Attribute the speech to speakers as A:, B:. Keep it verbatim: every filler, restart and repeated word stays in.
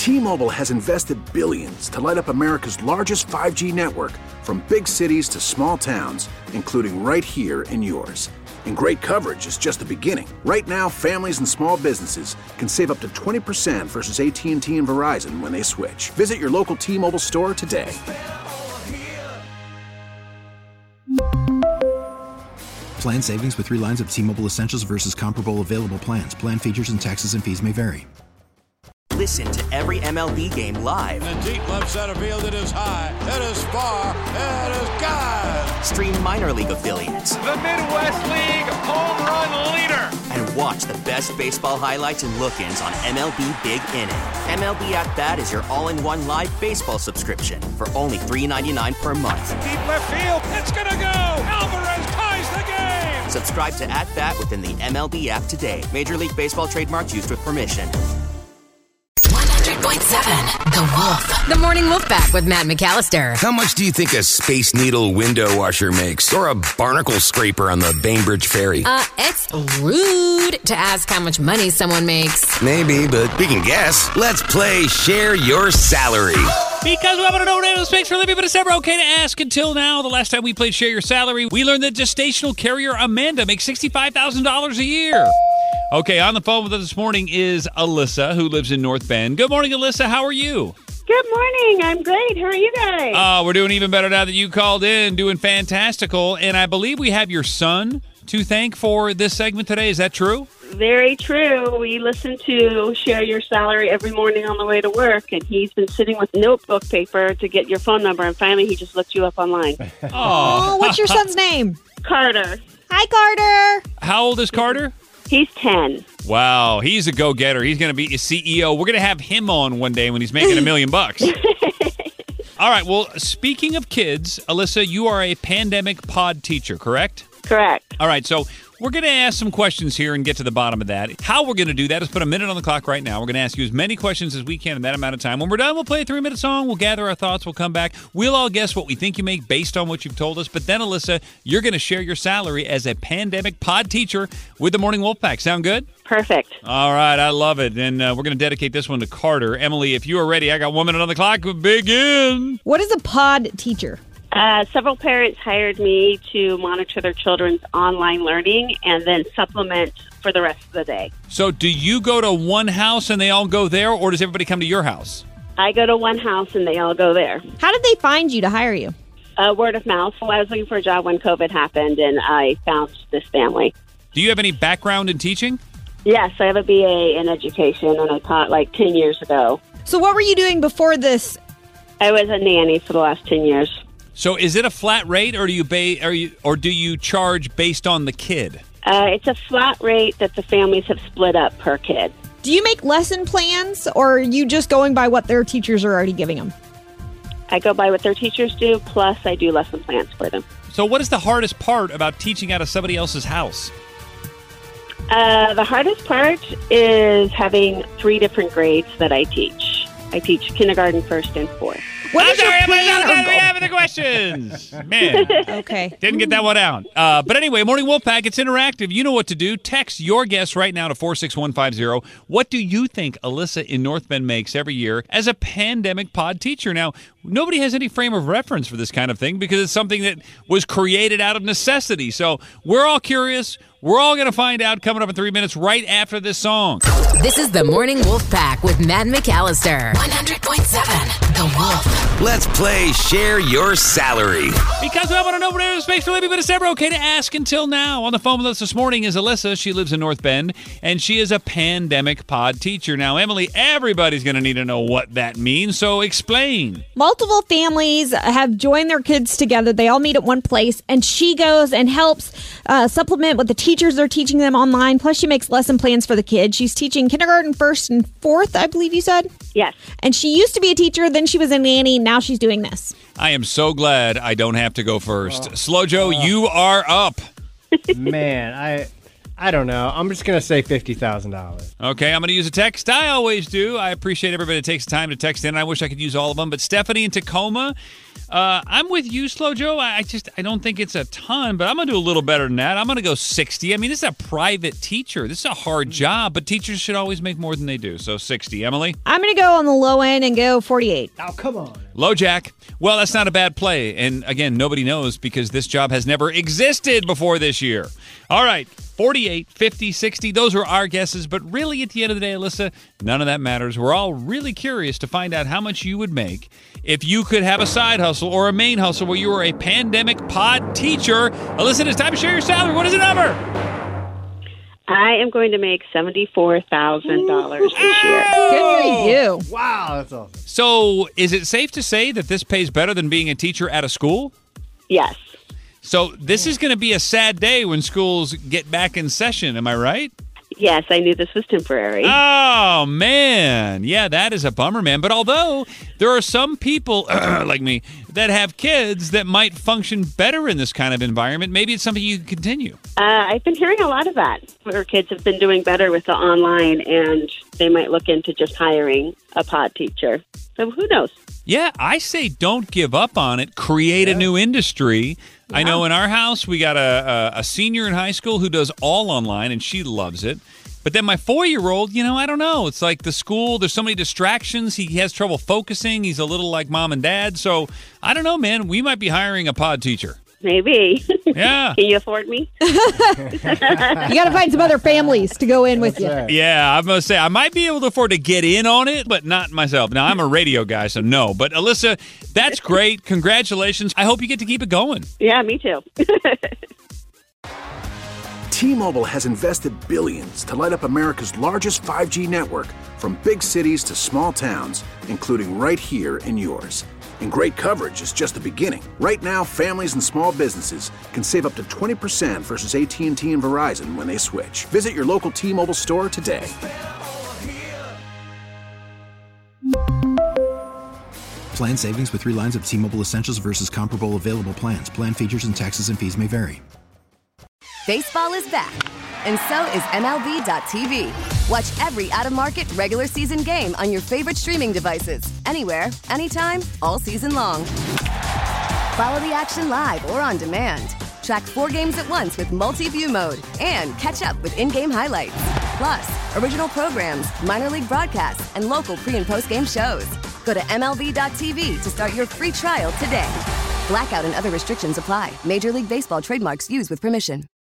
A: T-Mobile has invested billions to light up America's largest five G network, from big cities to small towns, including right here in yours. And great coverage is just the beginning. Right now, families and small businesses can save up to twenty percent versus A T and T and Verizon when they switch. Visit your local T-Mobile store today.
B: Plan savings with three lines of T-Mobile Essentials versus comparable available plans. Plan features and taxes and fees may vary.
C: Listen to every M L B game live.
D: In the deep left center field, it is high, it is far, it is gone.
C: Stream minor league affiliates.
E: The Midwest League home run leader.
C: And watch the best baseball highlights and look-ins on M L B Big Inning. M L B At Bat is your all-in-one live baseball subscription for only three dollars and ninety-nine cents per month.
E: Deep left field, it's gonna go. Alvarez ties the game.
C: Subscribe to At Bat within the M L B app today. Major League Baseball trademarks used with permission.
F: one hundred point seven The Wolf.
G: The Morning Wolf Pack with Matt McAllister.
H: How much do you think a Space Needle window washer makes? Or a barnacle scraper on the Bainbridge Ferry?
G: Uh, it's rude to ask how much money someone makes.
H: Maybe, but we can guess. Let's play Share Your Salary.
I: Because we happen to know what space for a living, but it's never okay to ask until now. The last time we played Share Your Salary, we learned that gestational carrier Amanda makes sixty-five thousand dollars a year. Okay, on the phone with us this morning is Alyssa, who lives in North Bend. Good morning, Alyssa. How are you?
J: Good morning. I'm great. How are you guys?
I: Uh, we're doing even better now that you called in, doing fantastical. And I believe we have your son to thank for this segment today. Is that true?
J: Very true. We listen to Share Your Salary every morning on the way to work, and he's been sitting with notebook paper to get your phone number, and finally he just looked you up online.
K: Oh, what's your son's name?
J: Carter.
K: Hi, Carter.
I: How old is Carter?
J: He's ten.
I: Wow, he's a go-getter. He's going to be a C E O. We're going to have him on one day when he's making a million bucks. All right, well, speaking of kids, Alyssa, you are a pandemic pod teacher, correct?
J: Correct.
I: All right, so we're going to ask some questions here and get to the bottom of that. How we're going to do that is put a minute on the clock right now. We're going to ask you as many questions as we can in that amount of time. When we're done, we'll play a three-minute song. We'll gather our thoughts. We'll come back. We'll all guess what we think you make based on what you've told us. But then, Alyssa, you're going to share your salary as a pandemic pod teacher with the Morning Wolf Pack. Sound good?
J: Perfect.
I: All right, I love it. And uh, we're going to dedicate this one to Carter. Emily, if you are ready, I got one minute on the clock. Begin.
K: What is a pod teacher?
J: Uh, several parents hired me to monitor their children's online learning and then supplement for the rest of the day.
I: So do you go to one house and they all go there, or does everybody come to your house?
J: I go to one house and they all go there.
K: How did they find you to hire you?
J: Uh, word of mouth. Well, I was looking for a job when COVID happened, and I found this family.
I: Do you have any background in teaching?
J: Yes, I have a B A in education, and I taught like ten years ago.
K: So what were you doing before this?
J: I was a nanny for the last ten years.
I: So is it a flat rate, or do you ba- or, you, or do you charge based on the kid?
J: Uh, it's a flat rate that the families have split up per kid.
K: Do you make lesson plans, or are you just going by what their teachers are already giving them?
J: I go by what their teachers do, plus I do lesson plans for them.
I: So what is the hardest part about teaching out of somebody else's house?
J: Uh, the hardest part is having three different grades that I teach. I teach kindergarten, first, and fourth.
K: What is
I: I'm sorry,
K: your plan
I: I'm
K: or
I: we have the questions. Man.
K: Okay.
I: Didn't get that one out. Uh, but anyway, Morning Wolf Pack, it's interactive. You know what to do. Text your guess right now to four six one five zero. What do you think Alyssa in North Bend makes every year as a pandemic pod teacher? Now, nobody has any frame of reference for this kind of thing because it's something that was created out of necessity. So we're all curious. We're all going to find out coming up in three minutes right after this song.
G: This is the Morning Wolf Pack with Matt McAllister.
F: one hundred point seven The Wolf.
H: Let's play Share Your Salary.
I: Because we want to know what there's space for living, but it's never okay to ask until now. On the phone with us this morning is Alyssa. She lives in North Bend, and she is a pandemic pod teacher. Now, Emily, everybody's going to need to know what that means, so explain.
K: Multiple families have joined their kids together. They all meet at one place, and she goes and helps uh, supplement what the teachers are teaching them online. Plus, she makes lesson plans for the kids. She's teaching kindergarten, first, and fourth, I believe you said?
J: Yes.
K: And she used to be a teacher, then she was a nanny, now she's doing this.
I: I am so glad I don't have to go first. Oh. Slow Joe, oh. you are up.
L: Man, I I don't know. I'm just going to say fifty thousand dollars.
I: Okay, I'm going to use a text. I always do. I appreciate everybody that takes time to text in. I wish I could use all of them. But Stephanie in Tacoma, Uh, I'm with you, Slow Joe. I I just I don't think it's a ton, but I'm going to do a little better than that. I'm going to go sixty. I mean, this is a private teacher. This is a hard job, but teachers should always make more than they do. So sixty. Emily?
K: I'm going to go on the low end and go forty-eight.
L: Oh, come on.
I: Low Jack. Well, that's not a bad play. And again, nobody knows because this job has never existed before this year. All right, forty-eight, fifty, sixty. Those are our guesses. But really, at the end of the day, Alyssa, none of that matters. We're all really curious to find out how much you would make if you could have a side hustle or a main hustle where you were a pandemic pod teacher. Alyssa, it's time to share your salary. What is the number?
J: I am going to make seventy-four thousand dollars this year.
K: Good for you.
L: Wow, that's awesome.
I: So is it safe to say that this pays better than being a teacher at a school?
J: Yes.
I: So this is going to be a sad day when schools get back in session. Am I right?
J: Yes, I knew this was temporary.
I: Oh, man. Yeah, that is a bummer, man. But although there are some people like me that have kids that might function better in this kind of environment, maybe it's something you can continue.
J: Uh, I've been hearing a lot of that, where kids have been doing better with the online, and they might look into just hiring a pod teacher. So who knows?
I: Yeah, I say don't give up on it. Create yeah. a new industry. Yeah. I know in our house, we got a, a, a senior in high school who does all online, and she loves it. But then my four-year-old, you know, I don't know. It's like the school, there's so many distractions. He has trouble focusing. He's a little like mom and dad. So I don't know, man. We might be hiring a pod teacher.
J: Maybe.
I: Yeah.
J: Can you afford me?
K: You got to find some other families to go in with you.
L: Right.
I: Yeah, I'm going to say I might be able to afford to get in on it, but not myself. Now, I'm a radio guy, so no. But Alyssa, that's great. Congratulations. I hope you get to keep it going.
J: Yeah, me too.
A: T-Mobile has invested billions to light up America's largest five G network, from big cities to small towns, including right here in yours. And great coverage is just the beginning. Right now, families and small businesses can save up to twenty percent versus A T and T and Verizon when they switch. Visit your local T-Mobile store today.
B: Plan savings with three lines of T-Mobile Essentials versus comparable available plans. Plan features and taxes and fees may vary.
M: Baseball is back, and so is M L B dot T V. Watch every out-of-market regular season game on your favorite streaming devices, anywhere, anytime, all season long. Follow the action live or on demand. Track four games at once with multi-view mode and catch up with in-game highlights. Plus, original programs, minor league broadcasts, and local pre- and post-game shows. Go to M L B dot T V to start your free trial today. Blackout and other restrictions apply. Major League Baseball trademarks used with permission.